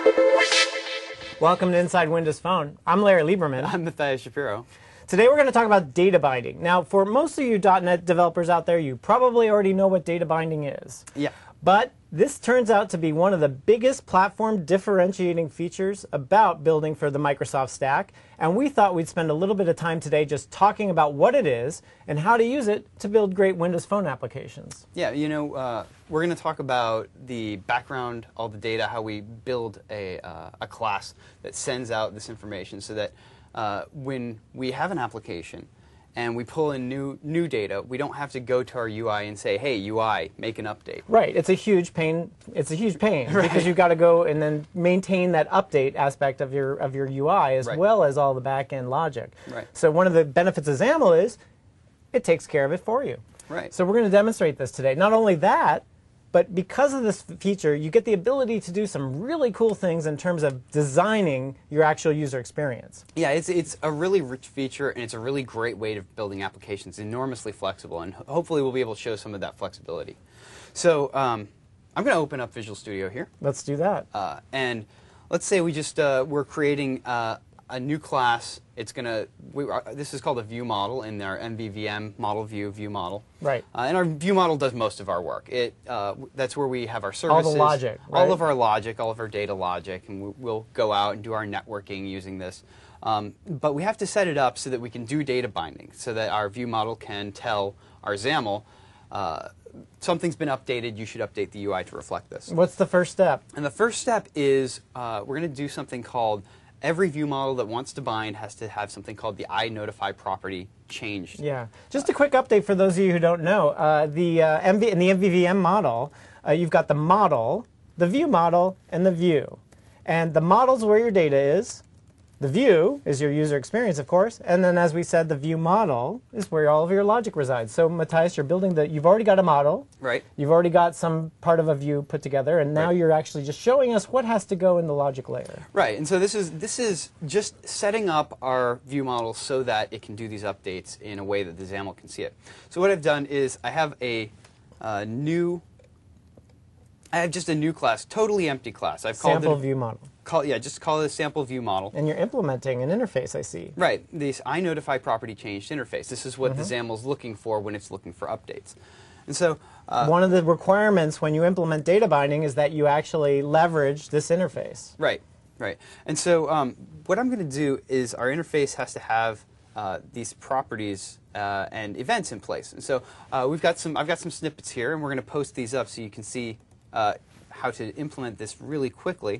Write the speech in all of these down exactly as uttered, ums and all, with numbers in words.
Welcome to Inside Windows Phone. I'm Larry Lieberman. I'm Matthias Shapiro. Today we're going to talk about data binding. Now, for most of you dot net developers out there, you probably already know what data binding is. Yeah. But this turns out to be one of the biggest platform differentiating features about building for the Microsoft stack. And we thought we'd spend a little bit of time today just talking about what it is and how to use it to build great Windows Phone applications. Yeah, you know, uh, we're going to talk about the background, all the data, how we build a, uh, a class that sends out this information so that uh, when we have an application and we pull in new new data, we don't have to go to our U I and say, hey, U I, make an update. Right. It's a huge pain. It's a huge pain Right. because you've got to go and then maintain that update aspect of your of your U I as Right. well as all the back-end logic. Right. So one of the benefits of XAML is it takes care of it for you. Right. So we're going to demonstrate this today. Not only that, but because of this feature, you get the ability to do some really cool things in terms of designing your actual user experience. Yeah, it's, it's a really rich feature, and it's a really great way of building applications, enormously flexible, and hopefully we'll be able to show some of that flexibility. So um, I'm going to open up Visual Studio here. Let's do that. Uh, and let's say we just, uh, we're creating uh, a new class. It's going to, we, uh, this is called a view model in our M V V M model view, view model. Right. Uh, and our view model does most of our work. It, uh, that's where we have our services. All the logic, right? All of our logic, all of our data logic, and we, we'll go out and do our networking using this. Um, but we have to set it up so that we can do data binding, so that our view model can tell our XAML, uh, something's been updated, you should update the U I to reflect this. What's the first step? And the first step is uh, we're going to do something called, every view model that wants to bind has to have something called the iNotify property changed. Yeah. Just a quick update for those of you who don't know. Uh, the uh, M V in the M V V M model, uh, you've got the model, the view model, and the view. And the model's where your data is. The view is your user experience, of course. And then, as we said, the view model is where all of your logic resides. So, Matthias, you're building the, you've already got a model. Right. You've already got some part of a view put together, and now Right. you're actually just showing us what has to go in the logic layer. Right, and so this is this is just setting up our view model so that it can do these updates in a way that the XAML can see it. So what I've done is I have a uh, new, I have just a new class, totally empty class. I've called Sample it a, view model. Call, yeah, just call it a sample view model. And you're implementing an interface, I see. Right, this iNotify property changed interface. This is what Mm-hmm. the XAML is looking for when it's looking for updates. And so uh, One of the requirements when you implement data binding is that you actually leverage this interface. Right, right. And so um, what I'm going to do is our interface has to have uh, these properties uh, and events in place. And so uh, we've got some, I've got some snippets here, and we're going to post these up so you can see uh, how to implement this really quickly.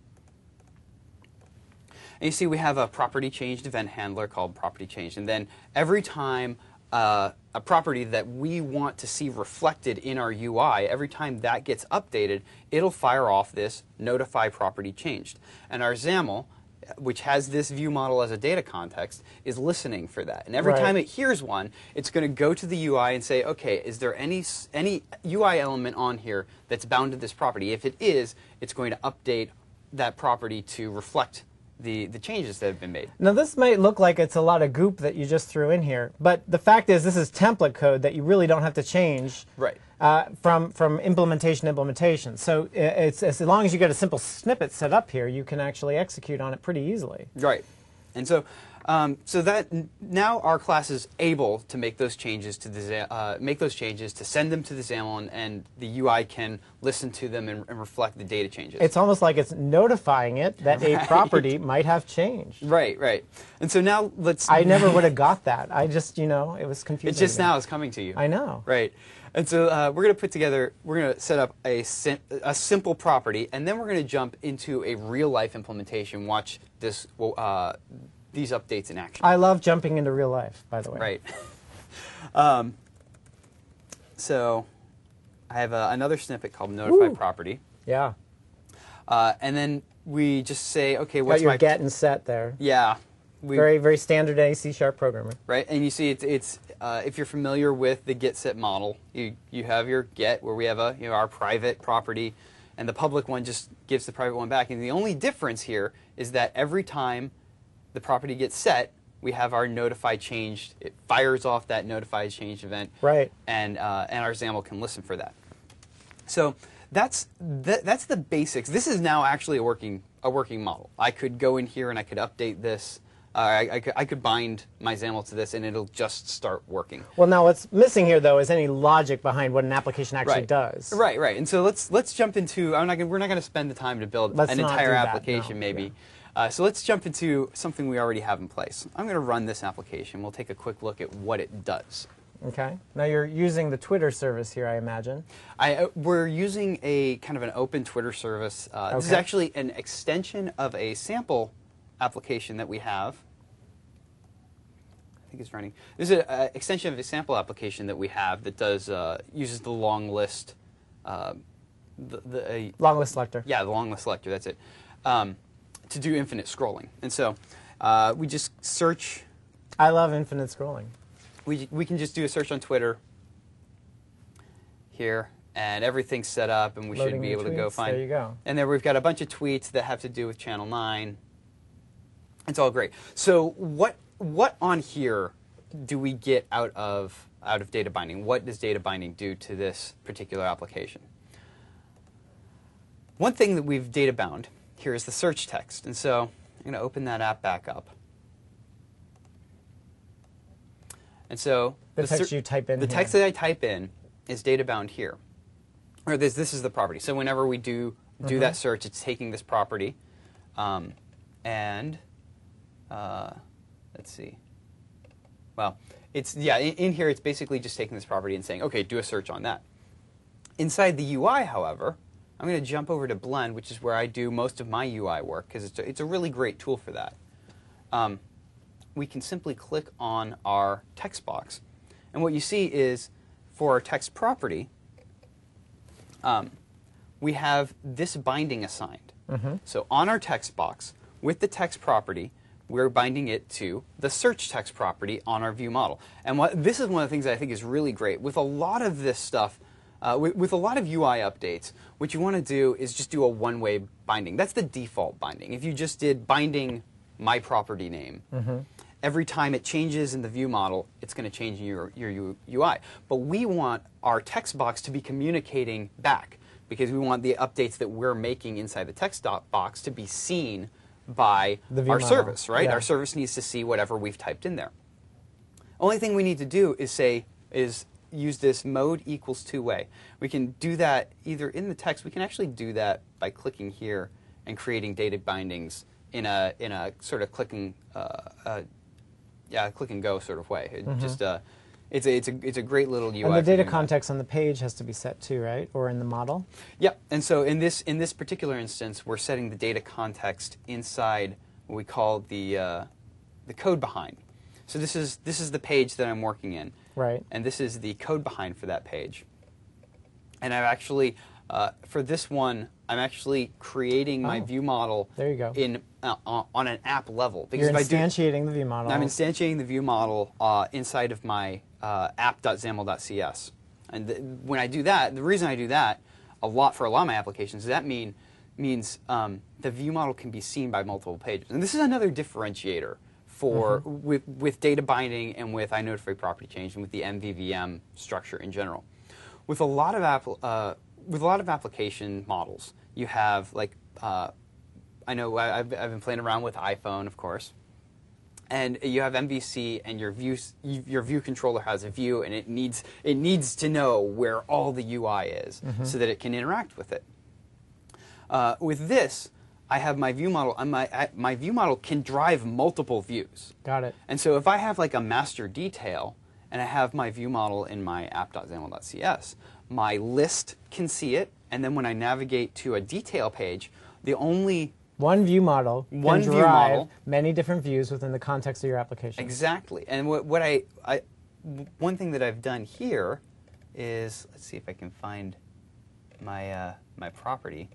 And you see we have a property changed event handler called property changed. And then every time uh, a property that we want to see reflected in our U I, every time that gets updated, it'll fire off this notify property changed. And our XAML, which has this view model as a data context, is listening for that. And every Right. time it hears one, it's going to go to the U I and say, okay, is there any, any U I element on here that's bound to this property? If it is, it's going to update that property to reflect the, the changes that have been made. Now, this might look like it's a lot of goop that you just threw in here, but the fact is this is template code that you really don't have to change Right. uh, from, from implementation to implementation. So it's, as long as you get a simple snippet set up here, you can actually execute on it pretty easily. Right. And so, um, so that now our class is able to make those changes to the uh, make those changes to send them to the XAML, and, and the U I can listen to them and, and reflect the data changes. It's almost like it's notifying it that Right. a property might have changed. Right, right. And so now let's. I never would have got that. I just, you know, it was confusing. It just to me. now is coming to you. I know. Right. And so uh, we're going to put together, we're going to set up a, sim a simple property, and then we're going to jump into a real-life implementation. Watch this, uh, these updates in action. I love jumping into real life, by the way. Right. um, so I have uh, another snippet called notify Ooh. property. Yeah. Uh, and then we just say, okay, Got what's your my... get and set there. Yeah. We, Very, very standard A C sharp programming. Right, and you see it's, it's uh, if you're familiar with the get set model, you, you have your get where we have a, you know, our private property, and the public one just gives the private one back. And the only difference here is that every time the property gets set, we have our notify changed. It fires off that notify changed event, Right. and uh, and our XAML can listen for that. So that's th that's the basics. This is now actually a working a working model. I could go in here and I could update this. Uh, I, I, could, I could bind my XAML to this, and it'll just start working. Well, now what's missing here, though, is any logic behind what an application actually Right. does. Right, right. And so let's let's jump into. I'm not gonna, we're not going to spend the time to build Let's an not entire do that, application, no. maybe. Yeah. Uh, so let's jump into something we already have in place. I'm going to run this application. We'll take a quick look at what it does. Okay. Now you're using the Twitter service here, I imagine. I, uh, we're using a kind of an open Twitter service. Uh, Okay. This is actually an extension of a sample application that we have. I think it's running. This is an extension of a sample application that we have that does uh, uses the long list. Uh, the, the, uh, Long list selector. yeah, the long list selector. That's it. Um, to do infinite scrolling, and so uh, we just search. I love infinite scrolling. We we can just do a search on Twitter here, and everything's set up, and we Loading should be your able to go tweets. find. There you go. And then we've got a bunch of tweets that have to do with Channel nine. It's all great. So what what on here do we get out of out of data binding? What does data binding do to this particular application? One thing that we've data bound here is the search text, and so I'm going to open that app back up. And so The text ser- you type in the here. text that I type in is data bound here, or this this is the property. So whenever we do do Mhm. that search, it's taking this property, um, and uh, let's see. Well, it's yeah in, in here it's basically just taking this property and saying, okay, do a search on that. Inside the U I, however, I'm going to jump over to Blend, which is where I do most of my U I work, because it's a, it's a really great tool for that. Um, we can simply click on our text box. And what you see is, for our text property, um, we have this binding assigned. Mm-hmm. So on our text box, with the text property, we're binding it to the search text property on our view model. And what, this is one of the things that I think is really great. With a lot of this stuff, uh, with, with a lot of U I updates, what you want to do is just do a one-way binding. That's the default binding. If you just did binding my property name, Mm-hmm. every time it changes in the view model, it's going to change in your, your U- UI. But we want our text box to be communicating back, because we want the updates that we're making inside the text dot box to be seen by The view our model. service, right? Yeah. Our service needs to see whatever we've typed in there. Only thing we need to do is say, is use this mode equals two-way. We can do that either in the text. We can actually do that by clicking here and creating data bindings in a in a sort of clicking, uh, uh, yeah, click and go sort of way. It Mhm. Just uh, it's a it's a it's a great little U I. And the for data doing that. context on the page has to be set too, right? Or in the model? Yep. And so in this in this particular instance, we're setting the data context inside what we call the uh, the code behind. So this is this is the page that I'm working in, Right. and this is the code behind for that page. And I've actually uh, for this one, I'm actually creating my Oh. view model There you go. in uh, on on an app level. You're if I do, instantiating the view model. I'm instantiating the view model uh, inside of my uh, app dot xaml dot c s. And th when I do that, the reason I do that a lot for a lot of my applications, that mean means um, the view model can be seen by multiple pages. And this is another differentiator for Mm-hmm. with, with data binding and with iNotify property change and with the M V V M structure in general. With a lot of app, uh, with a lot of application models, you have like uh, I know I- I've, I've been playing around with iPhone, of course, and you have M V C, and your view your view controller has a view, and it needs it needs to know where all the U I is Mhm. so that it can interact with it. Uh, with this, I have my view model, and my I, my view model can drive multiple views. Got it. And so if I have like a master detail, and I have my view model in my app dot xaml dot c s, my list can see it, and then when I navigate to a detail page, the only One view model can One view drive model. many different views within the context of your application. Exactly. And what, what I, I, one thing that I've done here is, let's see if I can find my, uh, my property.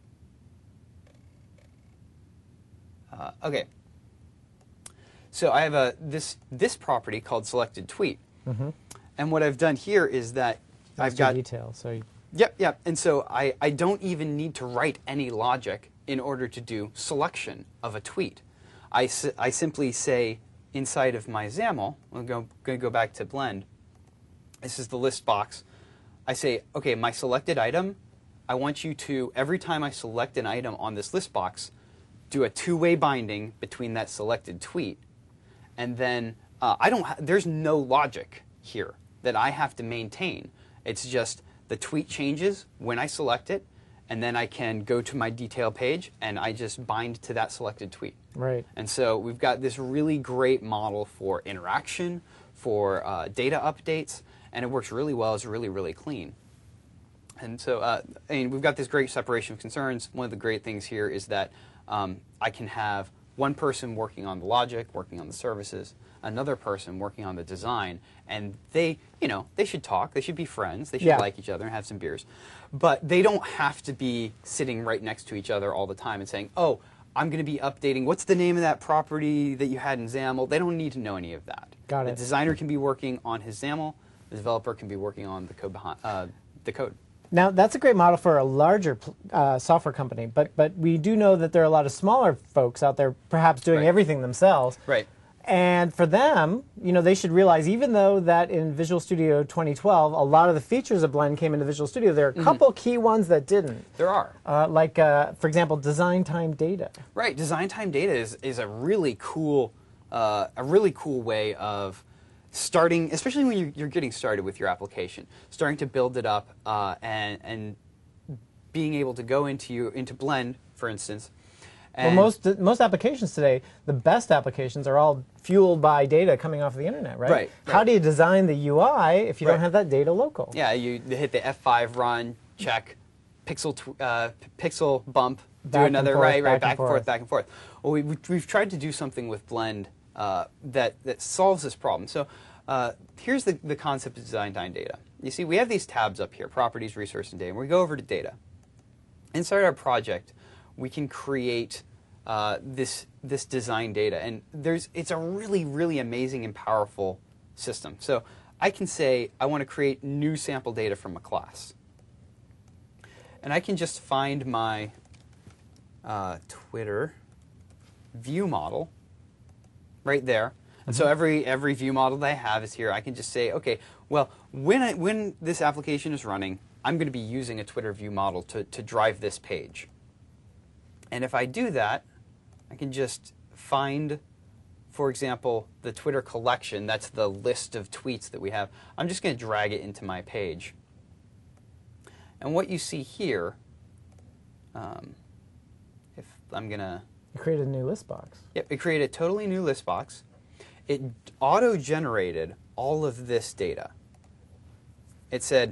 Uh, okay. So I have a, this, this property called selected tweet. Mm-hmm. And what I've done here is that I've Master got, detail. So you, yep, yep. And so I, I don't even need to write any logic in order to do selection of a tweet. I, si I simply say inside of my XAML, I'm going to go back to Blend. This is the list box. I say, okay, my selected item I want you to, every time I select an item on this list box, do a two-way binding between that selected tweet. And then uh, I don't ha there's no logic here that I have to maintain. It's just the tweet changes when I select it, and then I can go to my detail page and I just bind to that selected tweet. Right. And so we've got this really great model for interaction, for uh, data updates, and it works really well. It's really, really clean. And so uh, I mean, we've got this great separation of concerns. One of the great things here is that um, I can have one person working on the logic, working on the services, another person working on the design, and they, you know, they should talk. They should be friends. They should Yeah. like each other and have some beers. But they don't have to be sitting right next to each other all the time and saying, oh, I'm going to be updating. What's the name of that property that you had in XAML? They don't need to know any of that. Got the it. designer can be working on his XAML. The developer can be working on the code behind uh, the code. Now, that's a great model for a larger uh, software company, but, but we do know that there are a lot of smaller folks out there perhaps doing Right. everything themselves. Right. And for them, you know, they should realize, even though that in Visual Studio twenty twelve, a lot of the features of Blend came into Visual Studio, there are a couple key ones that didn't. There are. Uh, like, uh, for example, design time data. Right. Design time data is, is a really cool uh, a really cool way of starting, especially when you're, you're getting started with your application, starting to build it up uh, and and being able to go into you into Blend, for instance. Well, And most most applications today, the best applications are all fueled by data coming off of the internet, right? Right, How right. do you design the U I if you Right. don't have that data local? yeah, you hit the F five run, check, pixel tw uh, p- pixel bump, Back do and another forth, right, right, back and back and forth, forth. back and forth. Well, we, we- we've tried to do something with Blend uh, that that solves this problem. So uh, here's the the concept of design time data. You see, we have these tabs up here: properties, resource, and data. And we go over to data. Inside our project, we can create uh, this this design data, and there's it's a really really amazing and powerful system. So I can say I want to create new sample data from a class, and I can just find my uh, Twitter view model right there. And so every every view model that I have is here. I can just say, okay, well, when I, when this application is running, I'm going to be using a Twitter view model to, to drive this page. And if I do that, I can just find, for example, the Twitter collection. That's the list of tweets that we have. I'm just going to drag it into my page. And what you see here, um, if I'm going to... You created a new list box. Yep, it created a totally new list box. It auto-generated all of this data. It said,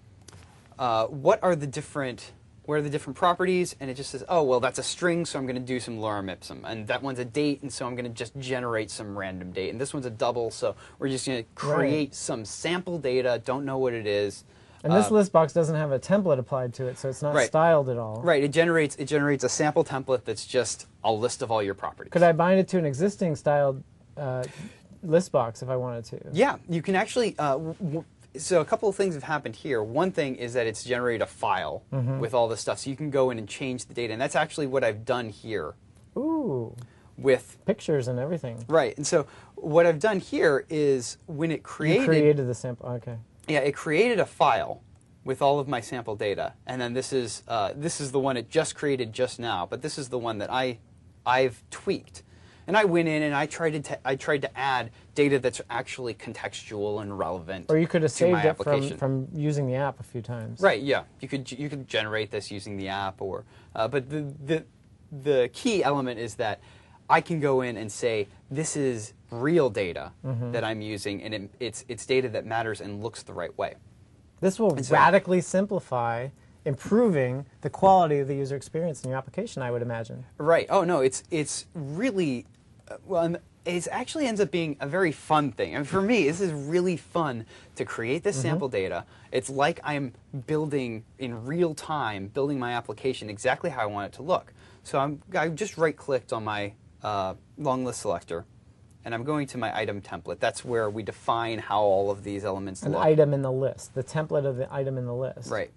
uh, what are the different, what are the different properties? And it just says, oh, well, that's a string, so I'm going to do some lorem ipsum. And that one's a date, and so I'm going to just generate some random date. And this one's a double, so we're just going to create Right. some sample data, don't know what it is. And this Uh, list box doesn't have a template applied to it, so it's not Right. styled at all. Right, it generates, it generates a sample template that's just a list of all your properties. Could I bind it to an existing styled uh, list box if I wanted to? Yeah, you can actually. Uh, w w so a couple of things have happened here. One thing is that it's generated a file Mm-hmm. with all this stuff, so you can go in and change the data, and that's actually what I've done here Ooh, with. pictures and everything. Right, and so what I've done here is when it You created, created the sample. Okay. yeah, it created a file with all of my sample data, and then this is uh, this is the one it just created just now, but this is the one that I I've tweaked. And I went in and I tried to t I tried to add data that's actually contextual and relevant. Or you could have to my saved it from, application. from using the app a few times. Right. Yeah. You could you could generate this using the app, or uh, but the the the key element is that I can go in and say this is real data Mm-hmm. that I'm using, and it, it's it's data that matters and looks the right way. This will And so- radically simplify improving the quality of the user experience in your application, I would imagine. Right. Oh no, it's it's really uh, well. And it actually ends up being a very fun thing. And for me, this is really fun to create this sample data. It's like I'm building in real time, building my application exactly how I want it to look. So I'm I just right clicked on my uh, long list selector, and I'm going to my item template. That's where we define how all of these elements An look. item in the list, the template of the item in the list. Right.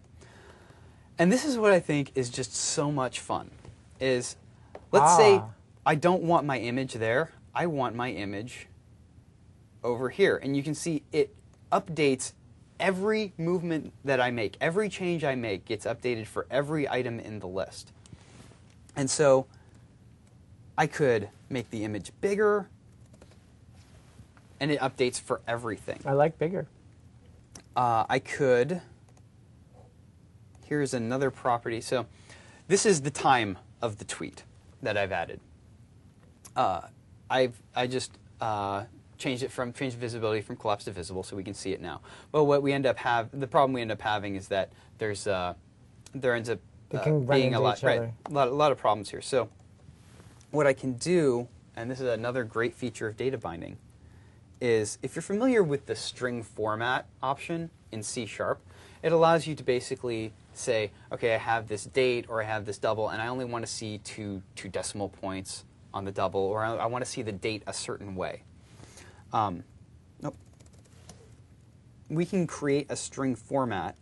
And this is what I think is just so much fun, is let's say Ah. I don't want my image there, I want my image over here. And you can see it updates every movement that I make, every change I make gets updated for every item in the list. And so I could make the image bigger, and it updates for everything. I like bigger. Uh, I could, here's another property. So this is the time of the tweet that I've added. Uh, I've I just uh, changed it from changed visibility from collapsed to visible, so we can see it now. Well, what we end up have the problem we end up having is that there's uh, there ends up uh, being a lot, right, a lot a lot of problems here. So what I can do, and this is another great feature of data binding, is if you're familiar with the string format option in C sharp, it allows you to basically say, okay, I have this date or I have this double, and I only want to see two two decimal points on the double, or I, I want to see the date a certain way. Um, nope. We can create a string format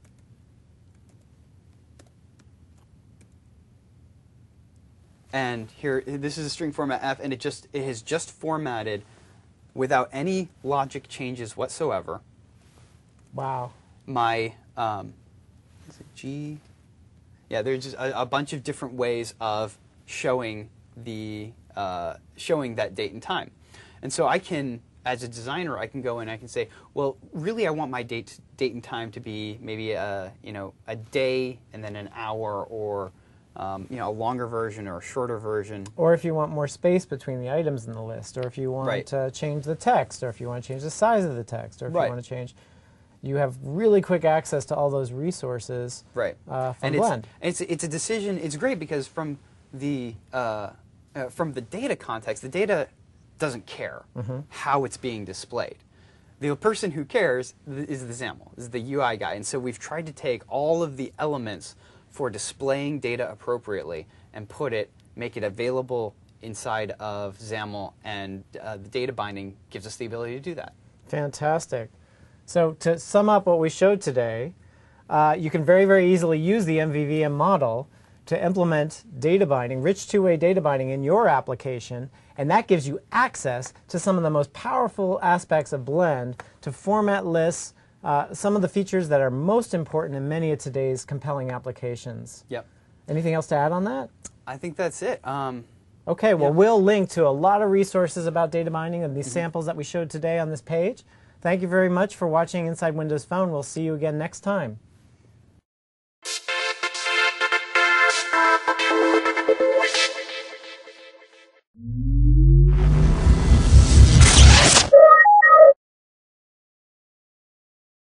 and here, this is a string format F, and it just it has just formatted without any logic changes whatsoever. Wow. My um, is it G? Yeah, there's just a, a bunch of different ways of showing the uh, showing that date and time, and so I can, as a designer, I can go in and I can say, well, really, I want my date date and time to be maybe a you know a day and then an hour, or um, you know a longer version or a shorter version. Or if you want more space between the items in the list, or if you want Right. to change the text, or if you want to change the size of the text, or if Right. you want to change, you have really quick access to all those resources. Right. Uh, from and Blend. It's, it's it's a decision. It's great because from the uh, uh, from the data context, the data doesn't care Mm-hmm. how it's being displayed. The person who cares th- is the XAML, is the U I guy, and so we've tried to take all of the elements for displaying data appropriately and put it, make it available inside of XAML, and uh, the data binding gives us the ability to do that. Fantastic. So to sum up what we showed today, uh, you can very, very easily use the M V V M model to implement data binding, rich two-way data binding in your application, and that gives you access to some of the most powerful aspects of Blend to format lists, uh, some of the features that are most important in many of today's compelling applications. Yep. Anything else to add on that? I think that's it. Um, Okay, well, Yeah. we'll link to a lot of resources about data binding and these samples that we showed today on this page. Thank you very much for watching Inside Windows Phone. We'll see you again next time.